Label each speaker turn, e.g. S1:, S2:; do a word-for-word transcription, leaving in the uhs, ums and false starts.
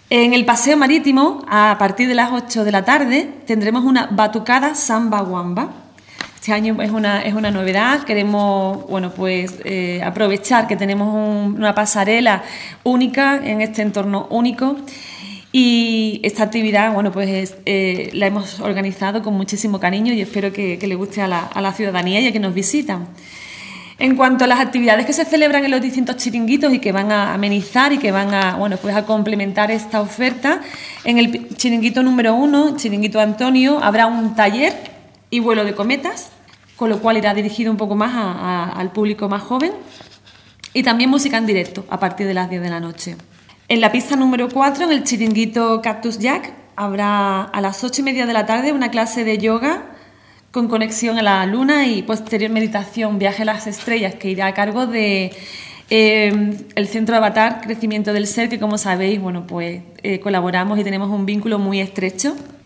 S1: En el paseo marítimo, a partir de las ocho de la tarde, tendremos una batucada samba wamba. Este año es una, es una novedad. Queremos, bueno, pues, eh, aprovechar que tenemos un, una pasarela única en este entorno único. Y esta actividad, bueno, pues eh, la hemos organizado con muchísimo cariño y espero que, que le guste a la, a la ciudadanía y a quienes nos visitan. En cuanto a las actividades que se celebran en los distintos chiringuitos y que van a amenizar y que van a, bueno, pues a complementar esta oferta, en el chiringuito número uno, chiringuito Antonio, habrá un taller y vuelo de cometas, con lo cual irá dirigido un poco más a, a, al público más joven, y también música en directo a partir de las diez de la noche. En la pista número cuatro, en el chiringuito Cactus Jack, habrá a las ocho y media de la tarde una clase de yoga con conexión a la luna y posterior meditación Viaje a las Estrellas, que irá a cargo de eh, el Centro Avatar Crecimiento del Ser, que como sabéis, bueno, pues eh, colaboramos y tenemos un vínculo muy estrecho.